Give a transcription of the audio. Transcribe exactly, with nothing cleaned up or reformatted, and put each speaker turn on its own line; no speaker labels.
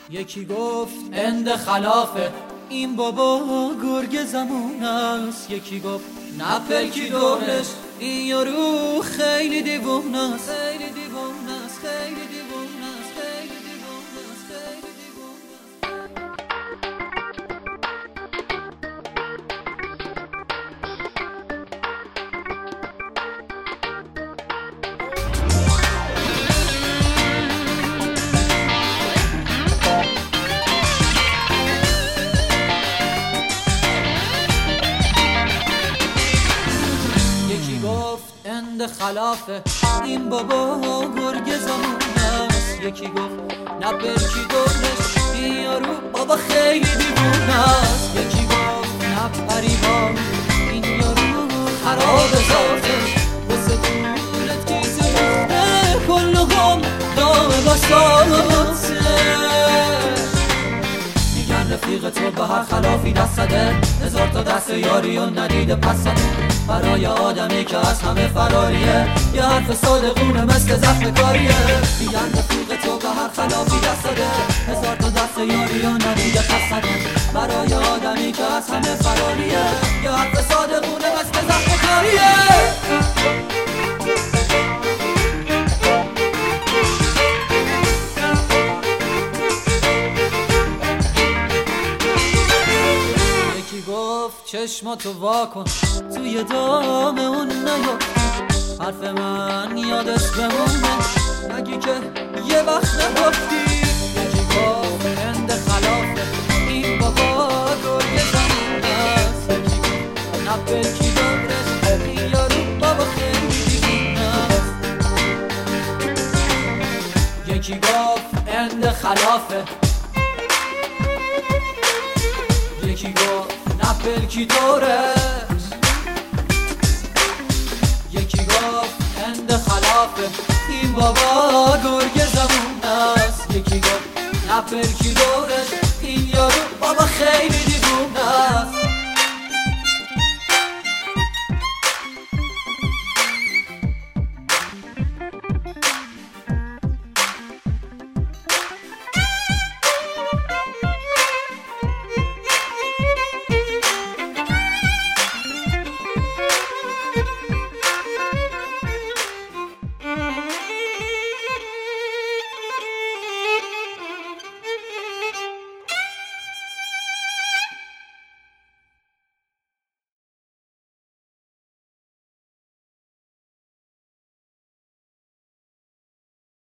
یکی گفت اند خلافه، این بابا گرگ زمون است. یکی گفت نه پلکی دورش، این یارو خیلی دیوونه است. خیلی دیوونه است، خیلی دیوونه است، خیلی دیوونه است، خیلی اند خلافه، این بابا گرگ زمان است. یکی گفت نه برکی دورش، این یارو بابا خیلی دیوونه است. یکی گفت نه قریبان، این یارو خراب ذاتش، واسه دولت کیسه دوخته کلهم دامه بساتش. میگن رفیق تو به هر خلافی دست زده، هزار تا دست یاری و ندیده پس زده. برای آدمی که از همه فراریه، یه حرف صادقونه مثل زخم کاریه. میگن رفیق تو به هر خلافی دست زده، هزار تا دست یاری و ندیده پس زده. برای آدمی که از همه فراریه، یه حرف صادقونه مثل زخم کاریه. چشماتو واکن توی دام اون نیا، حرف من یادت بمونه نگی که یه وقت نگفتی. یکی گفت اند خلافه، این بابا گرگ زمون است. یکی گفت نه پلکی دورش، این یارو بابا خیلی دیوونه است. یکی گفت اند خلافه، یکی گفت نه پلکی دورش. یکی گفت اند خلافه، این بابا گرگ زمون است. یکی گفت نه پلکی دورش، این یارو بابا خیلی دیوونه است.